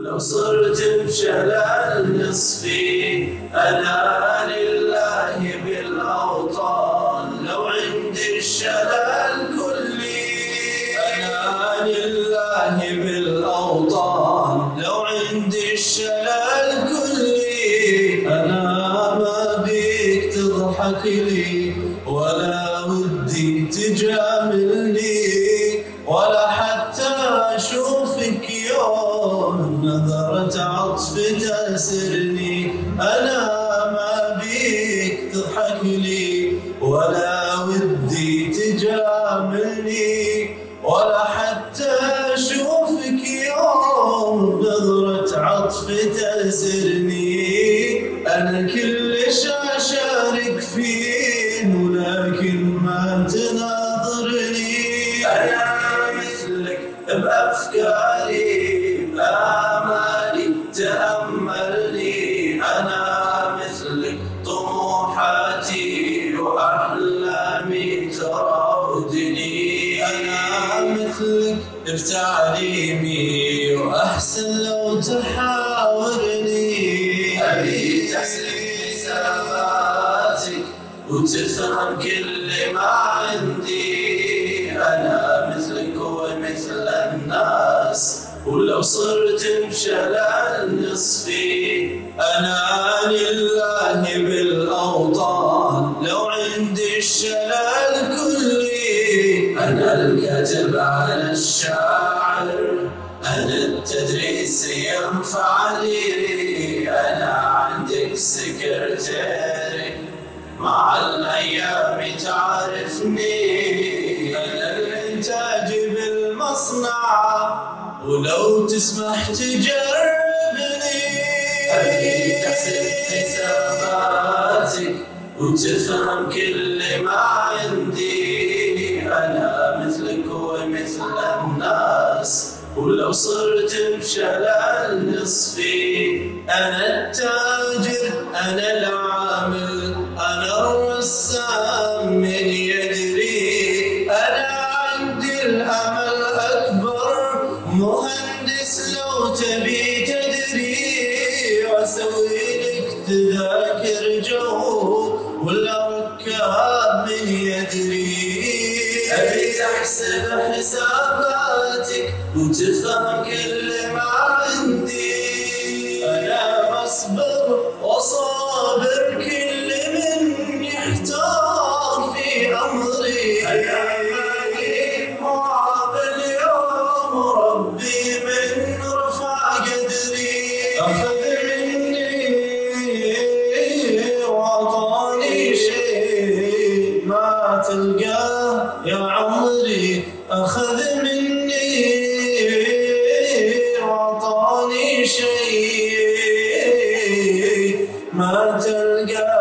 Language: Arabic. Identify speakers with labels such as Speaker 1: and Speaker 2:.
Speaker 1: ولو صرت بشلل نصفي أنا لله بالأوطان، لو عندي الشلل كلي أنا لله بالأوطان، لو عندي الشلل كلي أنا ما بيك تضحك لي ولا ودي تجاملني ولا حتى أشوفك يوم نظرة عطف تأسرني. أنا ما بيك تضحك لي ولا ودي تجاملني ولا حتى أشوفك يوم نظرة عطف تأسرني. أنا كلش أشارك فيه ولكن ما تناظرني. أنا مثلك بأفكاري بآمالي تأملني، أنا مثلك طموحاتي وأحلامي تراودني، أنا مثلك بتعليمي وأحسن لو تحاورني. أبي تحسب حساباتك وتفهم كل ما عندي، أنا مثلك ومثل الناس ولو صرت بشلل نصفي أنا لله بالأوطان، لو عندي الشلل كلي أنا الكاتب على الشاعر، أنا التدريس ينفع لي، أنا عندك سكرتيري مع الأيام تعرفني، أنا الإنتاج بالمصنع ولو تسمح تجربني. أبي تحسب حساباتك وتفهم كل ما عندي، أنا مثلك ومثل الناس ولو صرت بشلل نصفي أنا التاجر أنا العامل أنا الرسام من يدري، أنا عندي الأمل أكبر مهندس لو تبي تدري، وأسوي لك تذاكر جو ولا ركاب من يدري. أبي تحسب حساباتك وتفهم كل ما عندي، أنا بصبر وصابر كل من يحتار في أمري، أنا مالي معاق اليوم ربي من رفع قدري، أخذ مني وعطاني شيء ما تلقاه يا عمري، أخذ مني وعطاني شيء ما تلقاه